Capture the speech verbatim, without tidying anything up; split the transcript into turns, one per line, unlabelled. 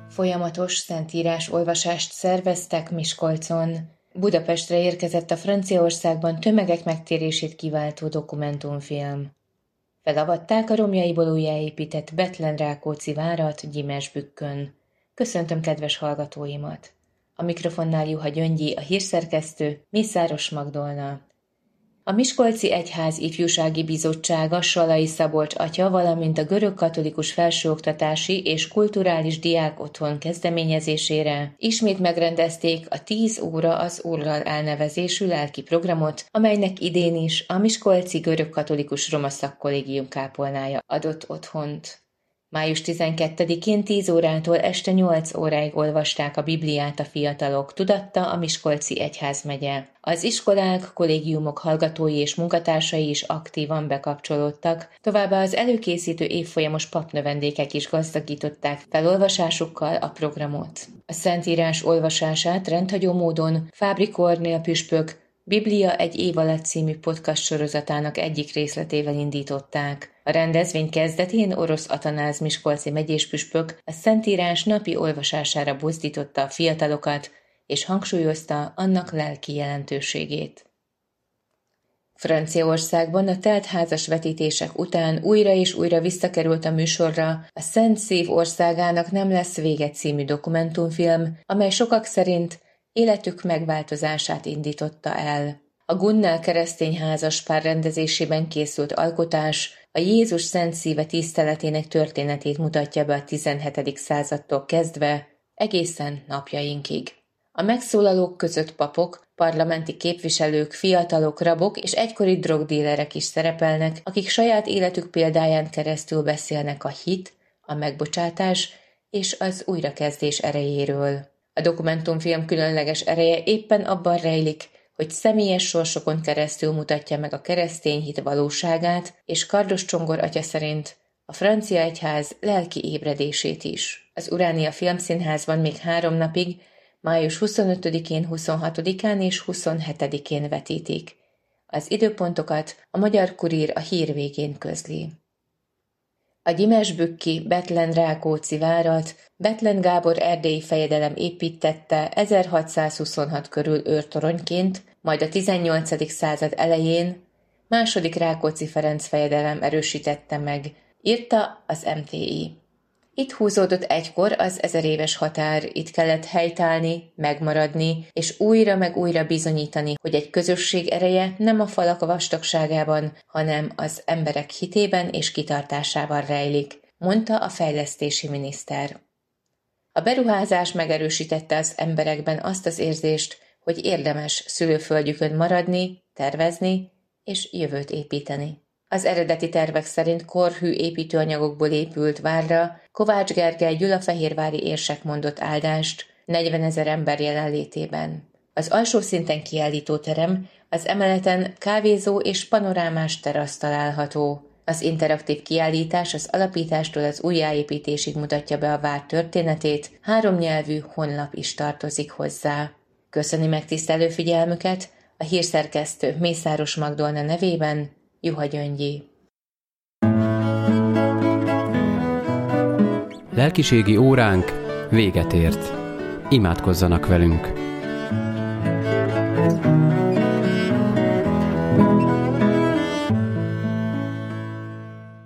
Folyamatos szentírás olvasást szerveztek Miskolcon. Budapestre érkezett a Franciaországban tömegek megtérését kiváltó dokumentumfilm. Felavatták a romjaiból újjáépített Bethlen-Rákóczi várat Gyimesbükkön. Köszöntöm kedves hallgatóimat! A mikrofonnál Juha Gyöngyi, a hírszerkesztő, Mészáros Magdolna. A Miskolci Egyház Ifjúsági Bizottsága Salai Szabolcs atya, valamint a Görögkatolikus Felsőoktatási és Kulturális Diák Otthon kezdeményezésére ismét megrendezték a tíz óra az Úrral elnevezésű lelki programot, amelynek idén is a Miskolci Görögkatolikus Roma Szakkollégium kápolnája adott otthont. május tizenkettedikén tíz órától este nyolc óráig olvasták a Bibliát a fiatalok, tudatta a Miskolci Egyházmegye. Az iskolák, kollégiumok hallgatói és munkatársai is aktívan bekapcsolódtak, továbbá az előkészítő évfolyamos papnövendékek is gazdagították felolvasásukkal a programot. A Szentírás olvasását rendhagyó módon Fábri Kornél püspök Biblia egy év alatt című podcast sorozatának egyik részletével indították. A rendezvény kezdetén Orosz Atanáz miskolci megyéspüspök a Szentírás napi olvasására buzdította a fiatalokat, és hangsúlyozta annak lelki jelentőségét. Franciaországban a teltházas vetítések után újra és újra visszakerült a műsorra a Szent Szív országának nem lesz vége című dokumentumfilm, amely sokak szerint életük megváltozását indította el. A Gunnell keresztény házaspár rendezésében készült alkotás a Jézus Szent Szíve tiszteletének történetét mutatja be a tizenhetedik századtól kezdve egészen napjainkig. A megszólalók között papok, parlamenti képviselők, fiatalok, rabok és egykori drogdílerek is szerepelnek, akik saját életük példáján keresztül beszélnek a hit, a megbocsátás és az újrakezdés erejéről. A dokumentumfilm különleges ereje éppen abban rejlik, hogy személyes sorsokon keresztül mutatja meg a keresztény hit valóságát, és Kardos Csongor atya szerint a francia egyház lelki ébredését is. Az Uránia Filmszínházban még három napig, május huszonötödikén, huszonhatodikán és huszonhetedikén vetítik. Az időpontokat a Magyar Kurír a hír végén közli. A gyimesbükki Bethlen-Rákóczi várat Bethlen Gábor erdélyi fejedelem építtette ezerhatszázhuszonhat körül őrtoronyként, majd a tizennyolcadik század elején második Rákóczi Ferenc fejedelem erősítette meg, írta az em té i. Itt húzódott egykor az ezeréves határ, itt kellett helytállni, megmaradni, és újra meg újra bizonyítani, hogy egy közösség ereje nem a falak vastagságában, hanem az emberek hitében és kitartásában rejlik, mondta a fejlesztési miniszter. A beruházás megerősítette az emberekben azt az érzést, hogy érdemes szülőföldjükön maradni, tervezni és jövőt építeni. Az eredeti tervek szerint korhű építőanyagokból épült várra Kovács Gergely gyulafehérvári érsek mondott áldást negyvenezer ember jelenlétében. Az alsó szinten kiállítóterem, az emeleten kávézó és panorámás terasz található. Az interaktív kiállítás az alapítástól az újjáépítésig mutatja be a vár történetét, háromnyelvű honlap is tartozik hozzá. Köszöni megtisztelő figyelmüket a hírszerkesztő Mészáros Magdolna nevében, Juha Gyöngyi.
Lelkiségi óránk véget ért. Imádkozzanak velünk!